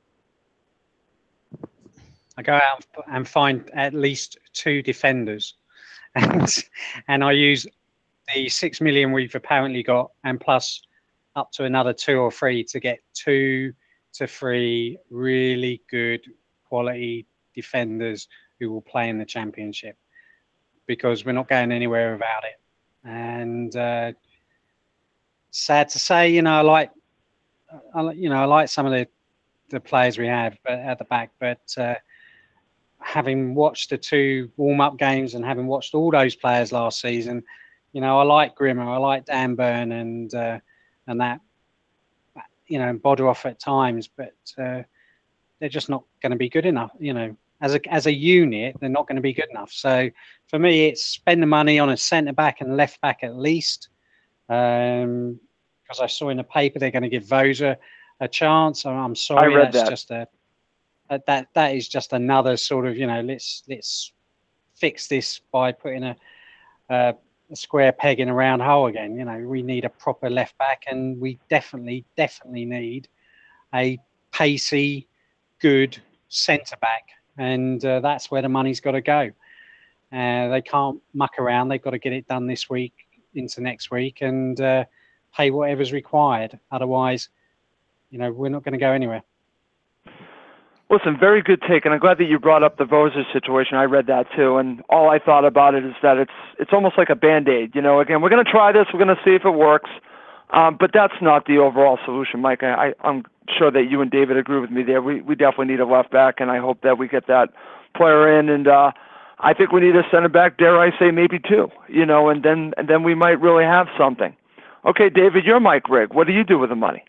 I go out and find at least two defenders, and and I use the six million we've apparently got, and plus up to another two or three to get two to three really good quality defenders who will play in the championship, because we're not going anywhere without it. And uh, sad to say, you know, I like. I, you know, I like some of the, the players we have but at the back, but uh, having watched the two warm-up games and having watched all those players last season, you know, I like Grimmer, I like Dan Burn, and uh, and that, you know, Bodoroff at times, but uh, they're just not going to be good enough. You know, as a as a unit, they're not going to be good enough. So for me, it's spend the money on a centre back and left back at least. Um, Because I saw in the paper they're going to give Vosa a chance. I'm sorry, I read that's that. just a that that is just another sort of, you know, let's let's fix this by putting a, a, a square peg in a round hole again. You know, we need a proper left back, and we definitely definitely need a pacey, good centre back, and uh, that's where the money's got to go. Uh, they can't muck around. They've got to get it done this week into next week and uh, pay whatever's required. Otherwise, you know, we're not going to go anywhere. Listen, very good take, and I'm glad that you brought up the Voser situation. I read that too, and all I thought about it is that it's it's almost like a Band-Aid. You know, again, we're going to try this, we're going to see if it works, um, but that's not the overall solution, Mike. I, I, I'm sure that you and David agree with me there. We we definitely need a left back, and I hope that we get that player in, and uh, I think we need a center back, dare I say maybe two, you know, and then and then we might really have something. Okay, David, you're Mike Rigg. What do you do with the money?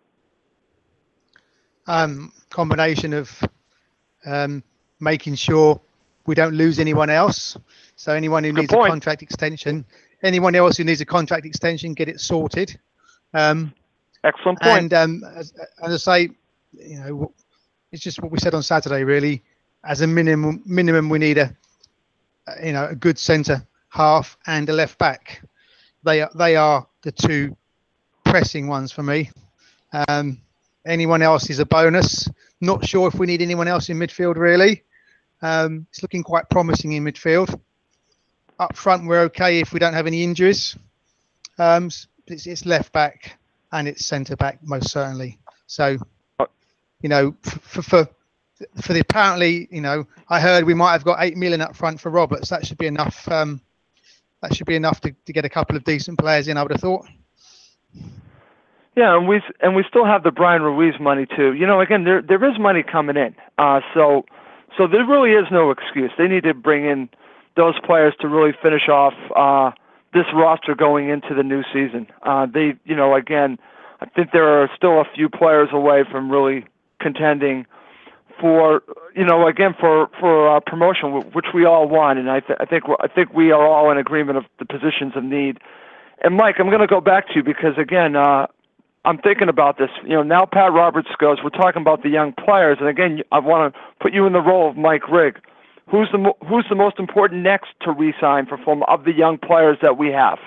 Um, combination of um, making sure we don't lose anyone else. So anyone who Good needs point. a contract extension, anyone else who needs a contract extension, get it sorted. Um, Excellent point. and um, as, as I say, you know, it's just what we said on Saturday. Really, as a minimum, minimum, we need a, you know, a good centre half and a left back. They are they are the two pressing ones for me. Um, anyone else is a bonus. Not sure if we need anyone else in midfield, really. Um, it's looking quite promising in midfield. Up front, we're okay if we don't have any injuries. Um, it's, it's left back and it's centre back, most certainly. So, you know, for, for for the apparently, you know, I heard we might have got eight million up front for Roberts. That should be enough. Um, that should be enough to, to get a couple of decent players in, I would have thought. Yeah, and we and we still have the Brian Ruiz money too. You know, again, there there is money coming in. Uh, so so there really is no excuse. They need to bring in those players to really finish off uh, this roster going into the new season. Uh, they, you know, again, I think there are still a few players away from really contending for, you know, again for for uh, promotion, which we all want. And I, th- I think I think we are all in agreement of the positions of need. And Mike, I'm going to go back to you because again. Uh, I'm thinking about this. You know, now Pat Roberts goes. We're talking about the young players, and again, I want to put you in the role of Mike Rigg. Who's the mo- who's the most important next to re-sign for Fulham of the young players that we have?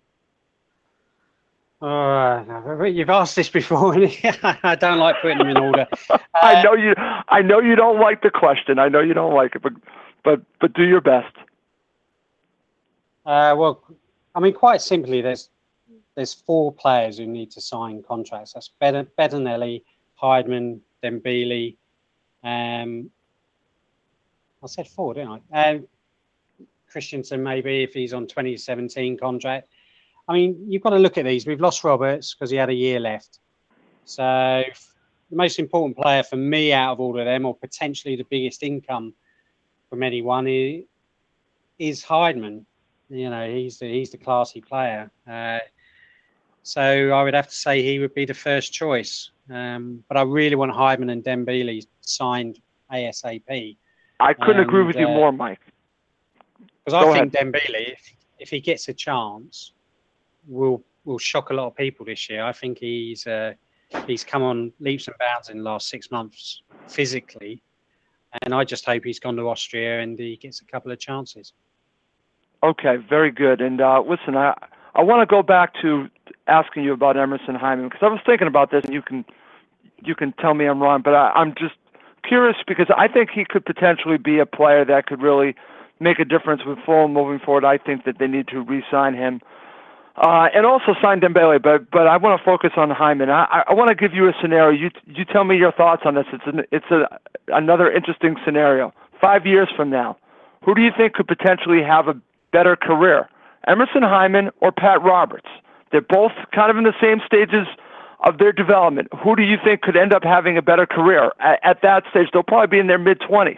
Uh, no, you've asked this before, and I don't like putting them in order. Uh, I know you. I know you don't like the question. I know you don't like it, but but but do your best. Uh, well, I mean, quite simply, there's. There's four players who need to sign contracts. That's Bedinelli, Hyndman, Dembele. Um, I said four, didn't I? Um, Christensen, maybe, if he's on twenty seventeen contract. I mean, you've got to look at these. We've lost Roberts because he had a year left. So the most important player for me out of all of them, or potentially the biggest income from anyone, is, is Hyndman. You know, he's the, he's the classy player. Uh, So I would have to say he would be the first choice. Um, but I really want Hyndman and Dembele signed ASAP. I couldn't and, agree with you uh, more, Mike. Because I Go think ahead. Dembele, if, if he gets a chance, will will shock a lot of people this year. I think he's uh, he's come on leaps and bounds in the last six months physically. And I just hope he's gone to Austria and he gets a couple of chances. Okay, very good. And uh, listen, I I want to go back to asking you about Emerson Hyndman because I was thinking about this, and you can you can tell me I'm wrong, but I, I'm just curious because I think he could potentially be a player that could really make a difference with Fulham moving forward. I think that they need to re-sign him uh, and also sign Dembele. But but I want to focus on Hyndman. I, I want to give you a scenario. You you tell me your thoughts on this. It's an, it's a another interesting scenario. Five years from now, who do you think could potentially have a better career? Emerson Hyndman or Pat Roberts? They're both kind of in the same stages of their development. Who do you think could end up having a better career? At, at that stage, they'll probably be in their mid-twenties,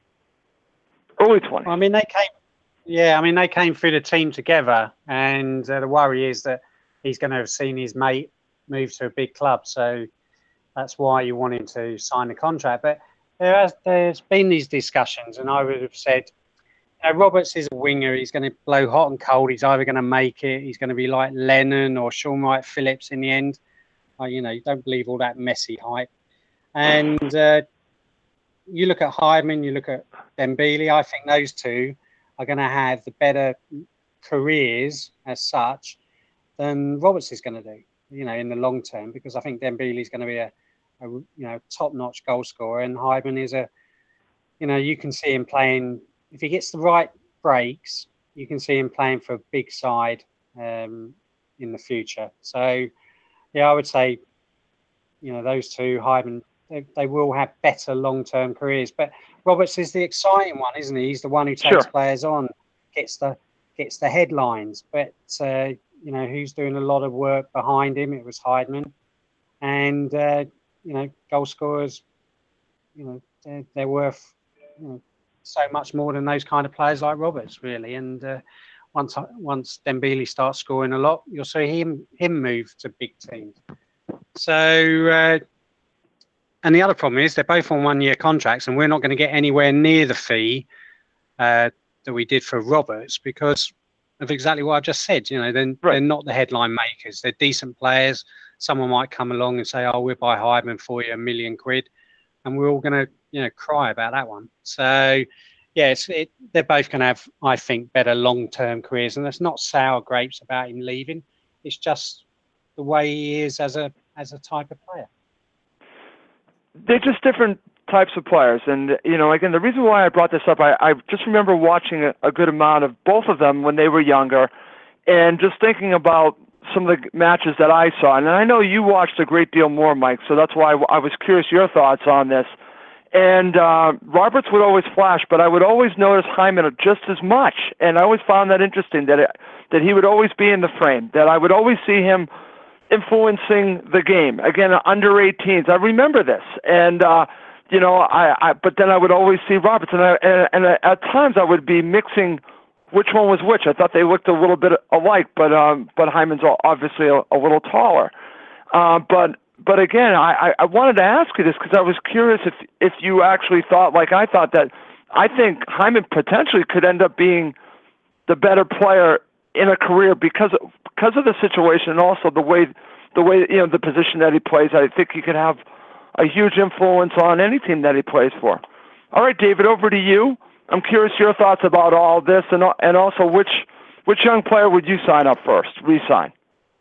early twenties. I mean, they came, yeah, I mean, they came through the team together, and uh, the worry is that he's going to have seen his mate move to a big club, so that's why you want him to sign the contract. But there has, there's been these discussions, and I would have said, you know, Roberts is a winger. He's going to blow hot and cold. He's either going to make it. He's going to be like Lennon or Sean Wright Phillips in the end. Uh, you know, you don't believe all that messy hype. And uh, you look at Hyndman, you look at Dembele. I think those two are going to have the better careers as such than Roberts is going to do. You know, in the long term, because I think Dembele is going to be a, a you know top-notch goal scorer, and Hyndman is a, you know, you can see him playing. If he gets the right breaks, you can see him playing for a big side um, in the future. So, yeah, I would say, you know, those two, Hyman, they, they will have better long-term careers. But Roberts is the exciting one, isn't he? He's the one who takes Sure. players on, gets the gets the headlines. But uh, you know, who's doing a lot of work behind him? It was Hyman, and uh, you know, goal scorers. You know, they're, they're worth you know, so much more than those kind of players like Roberts, really. And uh, once once Dembele starts scoring a lot, you'll see him him move to big teams. So, uh, and the other problem is they're both on one-year contracts, and we're not going to get anywhere near the fee uh, that we did for Roberts because of exactly what I've just said. You know, they're, Right. they're not the headline makers. They're decent players. Someone might come along and say, "Oh, we'll buy Hyman for you a million quid," and we're all going to, you know, cry about that one. So, yes, it, they're both going to have, I think, better long-term careers, and there's not sour grapes about him leaving. It's just the way he is as a as a type of player. They're just different types of players. And, you know, again, the reason why I brought this up, I, I just remember watching a, a good amount of both of them when they were younger and just thinking about some of the matches that I saw. And I know you watched a great deal more, Mike, so that's why I was curious your thoughts on this. And uh, Roberts would always flash, but I would always notice Hyman just as much. And I always found that interesting, that it, that he would always be in the frame, that I would always see him influencing the game. Again, under eighteens. I remember this. And, uh, you know, I, I, but then I would always see Roberts. And, I, and, and at times I would be mixing which one was which. I thought they looked a little bit alike, but um, but Hyman's obviously a, a little taller. Uh, but but again, I, I wanted to ask you this because I was curious if if you actually thought, like I thought, that I think Hyman potentially could end up being the better player in a career because of, because of the situation and also the way the way you know the position that he plays. I think he could have a huge influence on any team that he plays for. All right, David, over to you. I'm curious your thoughts about all this, and and also which which young player would you sign up first, re-sign?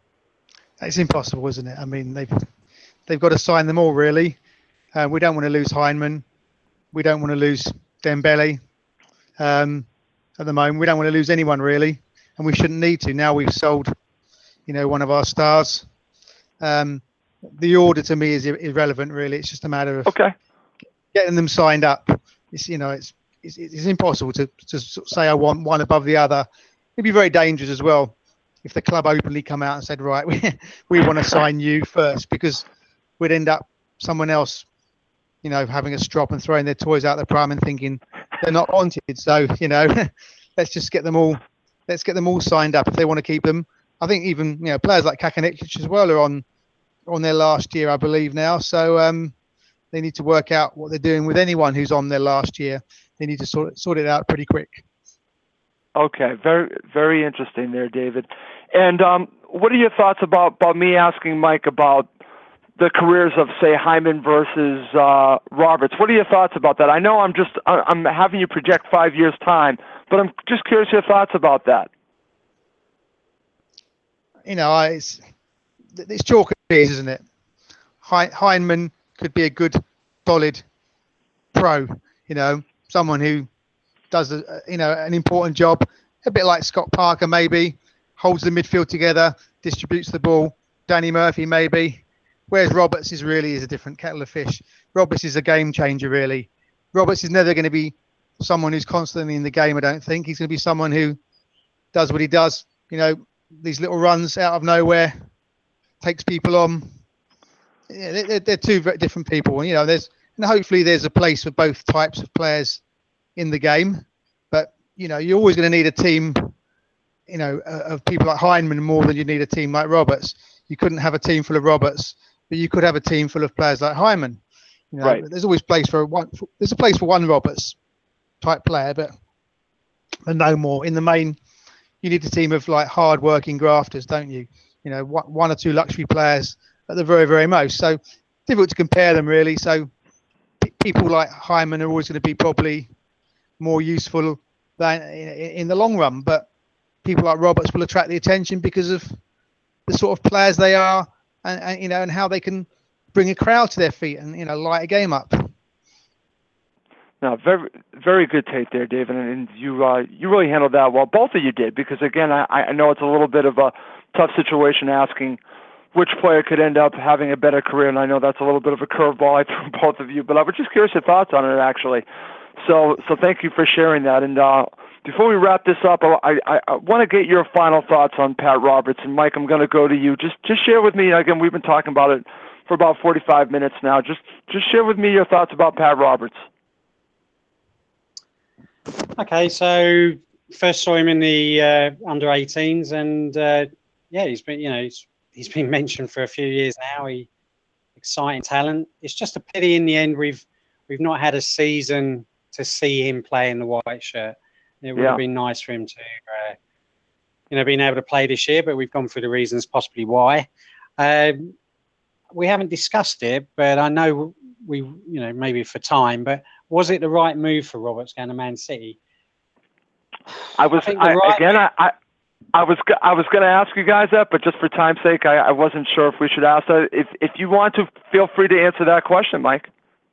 It's impossible, isn't it? I mean, they've they've got to sign them all, really. Uh, we don't want to lose Hyman. We don't want to lose Dembele. Um, at the moment, we don't want to lose anyone, really, and we shouldn't need to. Now we've sold, you know, one of our stars. Um, the order to me is irrelevant, really. It's just a matter of okay. getting them signed up. It's you know, it's it's, it's impossible to to say I want one above the other. It'd be very dangerous as well if the club openly come out and said, right, we we want to sign you first, because we'd end up someone else, you know, having a strop and throwing their toys out the pram and thinking they're not wanted. So, you know, let's just get them all, let's get them all signed up if they want to keep them. I think even, you know, players like Kakanich as well are on, on their last year, I believe now. So um, they need to work out what they're doing with anyone who's on their last year. They need to sort sort it out pretty quick. Okay, very very interesting there, David. And um, what are your thoughts about, about me asking Mike about the careers of, say, Hyman versus uh, Roberts? What are your thoughts about that? I know I'm just I'm having you project five years' time, but I'm just curious your thoughts about that. You know, I, it's it's chalk and cheese, isn't it? Hyman could be a good, solid pro. You know, someone who does a, you know an important job, a bit like Scott Parker maybe, holds the midfield together, distributes the ball. Danny Murphy maybe. Whereas Roberts is really is a different kettle of fish. Roberts is a game changer, really. Roberts is never going to be someone who's constantly in the game, I don't think. He's going to be someone who does what he does, you know, these little runs out of nowhere, takes people on. Yeah, they're, they're two very different people. You know, there's and hopefully there's a place for both types of players in the game. But, you know, you're always going to need a team, you know, uh, of people like Hyman more than you need a team like Roberts. You couldn't have a team full of Roberts, but you could have a team full of players like Hyman. You know, right. There's always place for one. There's a place for one Roberts type player, but, but no more. In the main, you need a team of like hard-working grafters, don't you? You know, one, one or two luxury players at the very, very most. So difficult to compare them, really. So p- people like Hyman are always going to be probably more useful than in, in the long run. But people like Roberts will attract the attention because of the sort of players they are, and, and you know, and how they can bring a crowd to their feet and you know light a game up. No, very very good take there, David, and you uh, you really handled that well. Both of you did, because again, I, I know it's a little bit of a tough situation asking which player could end up having a better career, and I know that's a little bit of a curveball I threw both of you, but I was just curious your thoughts on it, actually. So so thank you for sharing that. And uh, before we wrap this up, I, I, I want to get your final thoughts on Pat Roberts. And Mike, I'm going to go to you. Just just share with me, again, we've been talking about it for about forty-five minutes now. Just just share with me your thoughts about Pat Roberts. Okay, so first saw him in the uh, under eighteens, and uh, yeah, he's been, you know, he's, he's been mentioned for a few years now. He exciting talent. It's just a pity in the end we've we've not had a season to see him play in the white shirt. It would Yeah. have been nice for him to, uh, you know, being able to play this year, but we've gone through the reasons possibly why. Um, we haven't discussed it, but I know we, you know, maybe for time, but was it the right move for Roberts going to Man City? I was I think the I, right again. I, I I was go- I was going to ask you guys that, but just for time's sake, I, I wasn't sure if we should ask that. If if you want to, feel free to answer that question, Mike.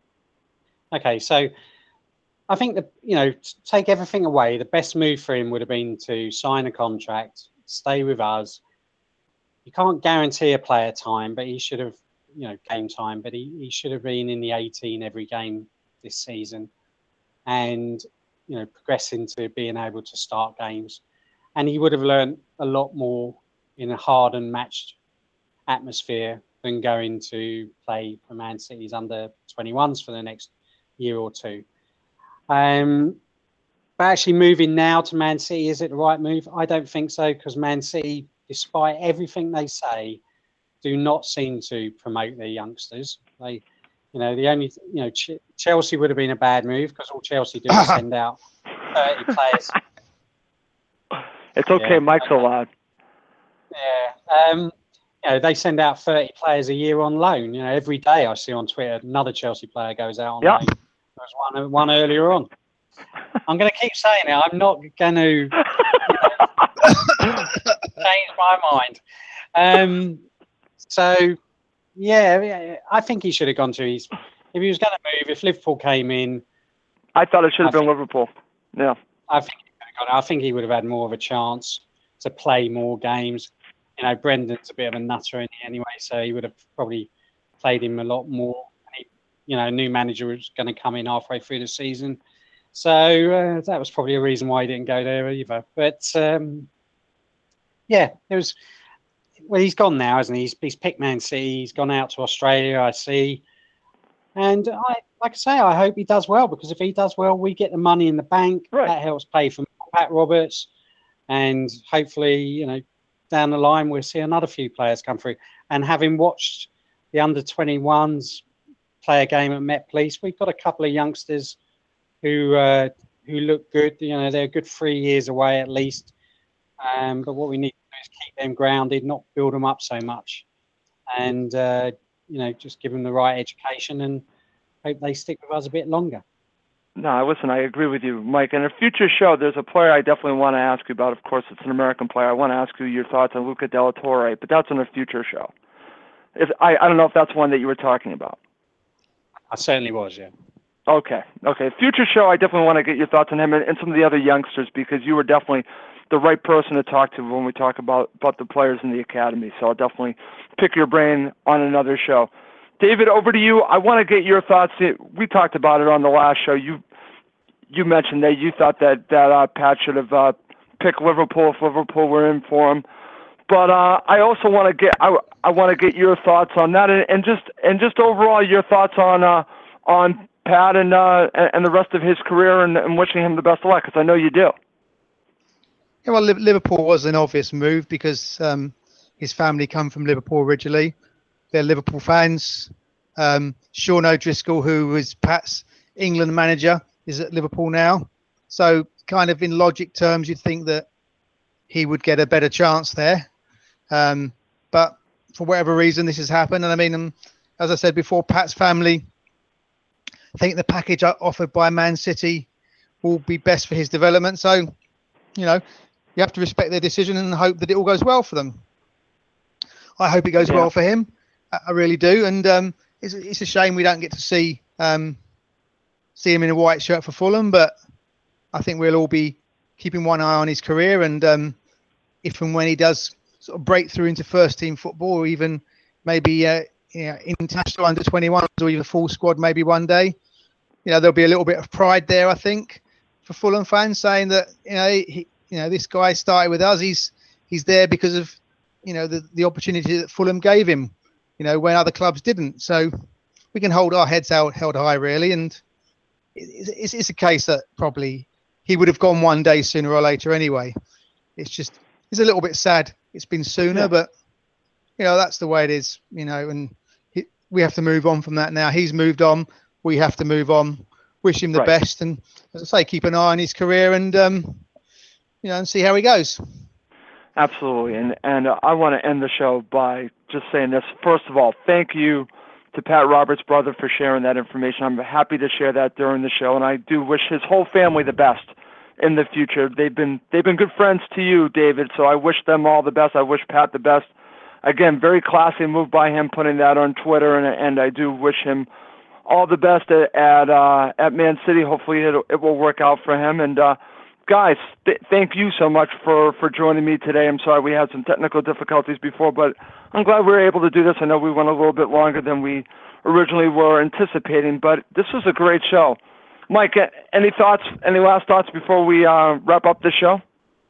Okay, so I think that, you know, t- take everything away. The best move for him would have been to sign a contract, stay with us. You can't guarantee a player time, but he should have, you know, game time, but he, he should have been in the eighteen every game this season, and, you know, progress into being able to start games. And he would have learned a lot more in a hard and matched atmosphere than going to play for Man City's under twenty-ones for the next year or two. Um, but actually moving now to Man City, is it the right move? I don't think so, because Man City, despite everything they say, do not seem to promote their youngsters. They, you know, the only, you know, Ch- Chelsea would have been a bad move, because all Chelsea do is send out thirty players. It's okay, Yeah. Mike's allowed. Yeah. Um, you know, they send out thirty players a year on loan. You know, every day I see on Twitter another Chelsea player goes out on Yeah. loan. There was one, one earlier on. I'm going to keep saying it. I'm not going to you know, change my mind. Um, so, yeah, I think he should have gone to his. If he was going to move, if Liverpool came in, I thought it should have I been think- Liverpool. Yeah. I think he could have gone. I think he would have had more of a chance to play more games. You know, Brendan's a bit of a nutter in anyway, so he would have probably played him a lot more. And he, you know, a new manager was going to come in halfway through the season, so uh, that was probably a reason why he didn't go there either. But um, yeah, it was. Well, he's gone now, hasn't he? He's, he's picked Man City. He's gone out to Australia, I see. And I, like I say, I hope he does well, because if he does well, we get the money in the bank. Right. That helps pay for Pat Roberts, and hopefully, you know, down the line we'll see another few players come through. And having watched the under twenty-ones play a game at Met Police, we've got a couple of youngsters who uh, who look good. You know, they're a good three years away at least. Um, but what we need to do is keep them grounded, not build them up so much, and uh, you know, just give them the right education and hope they stick with us a bit longer. No, listen, I agree with you, Mike. In a future show, there's a player I definitely want to ask you about. Of course, it's an American player. I want to ask you your thoughts on Luca Della Torre, but that's in a future show. If I, I don't know if that's one that you were talking about. I certainly was, yeah. Okay, okay. Future show, I definitely want to get your thoughts on him and, and some of the other youngsters, because you were definitely the right person to talk to when we talk about, about the players in the academy. So I'll definitely pick your brain on another show. David, over to you. I want to get your thoughts. We talked about it on the last show. You you mentioned that you thought that that uh, Pat should have uh, picked Liverpool if Liverpool were in for him. But uh, I also want to get I, I want to get your thoughts on that, and, and just and just overall your thoughts on uh, on Pat and uh, and the rest of his career, and, and wishing him the best of luck, because I know you do. Yeah, well, Liverpool was an obvious move, because um, his family come from Liverpool originally. They're Liverpool fans. Um, Sean O'Driscoll, who was Pat's England manager, is at Liverpool now. So kind of in logic terms, you'd think that he would get a better chance there. Um, but for whatever reason, this has happened. And I mean, um, as I said before, Pat's family think the package offered by Man City will be best for his development. So, you know, you have to respect their decision and hope that it all goes well for them. I hope it goes Yeah. well for him. I really do. And um, it's, it's a shame we don't get to see um, see him in a white shirt for Fulham, but I think we'll all be keeping one eye on his career, and um, if and when he does sort of break through into first team football, or even maybe uh, you know, international under twenty-ones or even full squad maybe one day, you know, there'll be a little bit of pride there, I think, for Fulham fans, saying that, you know, he, you know, this guy started with us. He's he's there because of, you know, the, the opportunity that Fulham gave him, you know, when other clubs didn't. So we can hold our heads out, held high, really. And it's, it's, it's a case that probably he would have gone one day sooner or later anyway. It's just, it's a little bit sad. It's been sooner, yeah. but, you know, that's the way it is, you know, and he, we have to move on from that now. He's moved on. We have to move on. Wish him the right. best. And as I say, keep an eye on his career and, um, you know, and see how he goes. Absolutely. And, and uh, I want to end the show by just saying this. First of all, thank you to Pat Roberts' brother for sharing that information. I'm happy to share that during the show, and I do wish his whole family the best in the future. They've been they've been good friends to you, David, so I wish them all the best. I wish Pat the best. Again, very classy move by him putting that on Twitter, and and I do wish him all the best at at, uh, at Man City. Hopefully it it will work out for him. And uh, guys, th- thank you so much for, for joining me today. I'm sorry we had some technical difficulties before, but I'm glad we were able to do this. I know we went a little bit longer than we originally were anticipating, but this was a great show. Mike, any thoughts, any last thoughts before we uh, wrap up the show?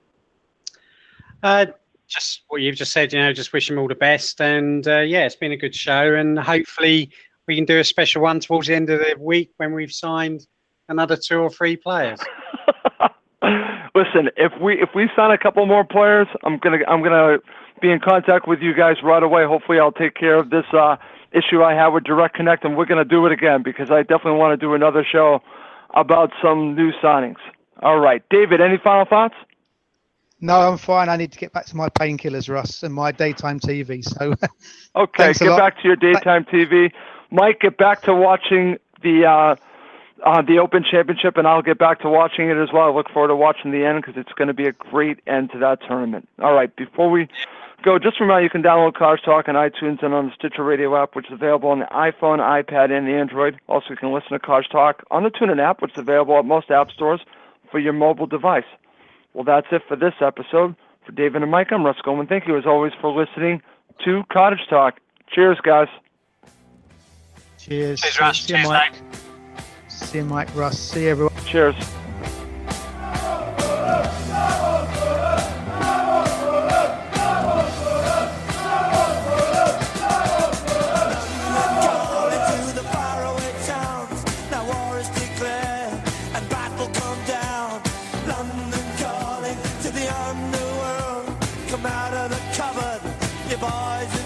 Uh, just what you've just said, you know, just wish him all the best. And uh, yeah, it's been a good show. And hopefully we can do a special one towards the end of the week when we've signed another two or three players. Listen, if we if we sign a couple more players, I'm gonna I'm gonna be in contact with you guys right away. Hopefully, I'll take care of this uh, issue I have with Direct Connect, and we're gonna do it again because I definitely want to do another show about some new signings. All right, David, any final thoughts? No, I'm fine. I need to get back to my painkillers, Russ, and my daytime T V. So, okay, get back to your daytime T V. Mike, get back to watching the. Uh, Uh, the Open Championship, and I'll get back to watching it as well. I look forward to watching the end because it's going to be a great end to that tournament. All right, before we go, just remember you can download Cars Talk on iTunes and on the Stitcher Radio app, which is available on the iPhone, iPad, and the Android. Also, you can listen to Cars Talk on the TuneIn app, which is available at most app stores for your mobile device. Well, that's it for this episode. For David and Mike, I'm Russ Goldman. Thank you, as always, for listening to Cottage Talk. Cheers, guys. Cheers. Cheers, Russ. See you, Cheers, Mike. Dave. See you, Mike, Russ. See you, everyone. Cheers. Come out of the cupboard, you boys